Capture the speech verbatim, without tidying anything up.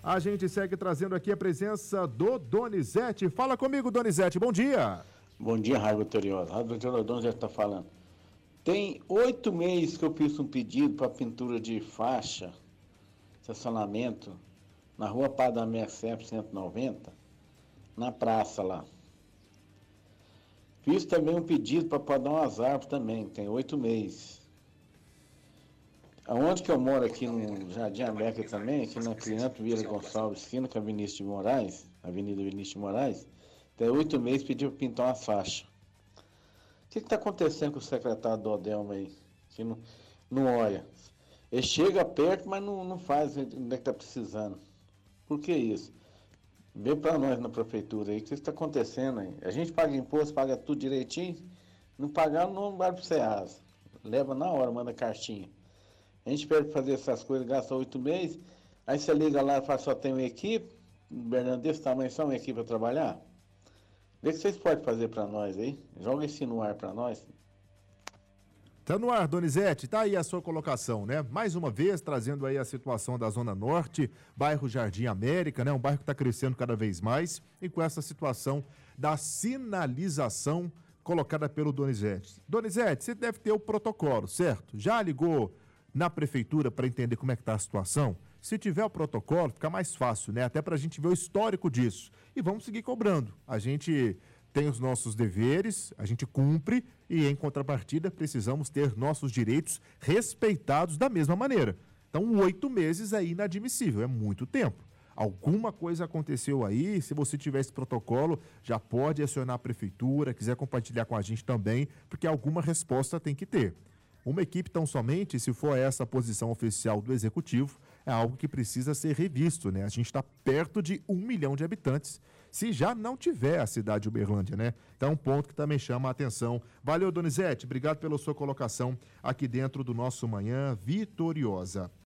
A gente segue trazendo aqui a presença do Donizete. Fala comigo, Donizete, bom dia. Bom dia, Rádio Vitoriosa. Rádio Vitoriosa, Donizete está falando. Tem oito meses que eu fiz um pedido para pintura de faixa, estacionamento, na rua Padre cento e noventa, na praça lá. Fiz também um pedido para podar umas árvores também, tem oito meses. Aonde que eu moro aqui no Jardim América também, aqui na Crianto Vila Gonçalves, esquina com a Vinícius de Moraes, Avenida Vinícius de Moraes, tem oito meses pediu para pintar umas faixas. O que está acontecendo com o secretário do Odelma aí? Que não, não olha. Ele chega perto, mas não, não faz onde é que está precisando. Por que isso? Vê para nós na prefeitura aí, o que está acontecendo aí? A gente paga imposto, paga tudo direitinho, não pagar não vai para o SEASA. Leva na hora, manda cartinha. A gente pede para fazer essas coisas, gasta oito meses, aí você liga lá e fala, só tem uma equipe, Bernardo, desse tamanho, só uma equipe para trabalhar? Vê o que vocês podem fazer para nós aí, joga esse no ar para nós. Tá no ar, Donizete, tá aí a sua colocação, né? Mais uma vez, trazendo aí a situação da Zona Norte, bairro Jardim América, né? Um bairro que está crescendo cada vez mais e com essa situação da sinalização colocada pelo Donizete. Donizete, você deve ter o protocolo, certo? Já ligou na prefeitura para entender como é que tá a situação? Se tiver o protocolo, fica mais fácil, né? Até para a gente ver o histórico disso. E vamos seguir cobrando. A gente tem os nossos deveres, a gente cumpre e, em contrapartida, precisamos ter nossos direitos respeitados da mesma maneira. Então, oito meses é inadmissível, é muito tempo. Alguma coisa aconteceu aí, se você tiver esse protocolo, já pode acionar a prefeitura, quiser compartilhar com a gente também, porque alguma resposta tem que ter. Uma equipe tão somente, se for essa a posição oficial do Executivo, é algo que precisa ser revisto, né? A gente está perto de um milhão de habitantes, se já não tiver a cidade de Uberlândia, né? Então, um ponto que também chama a atenção. Valeu, Donizete, obrigado pela sua colocação aqui dentro do nosso Manhã Vitoriosa.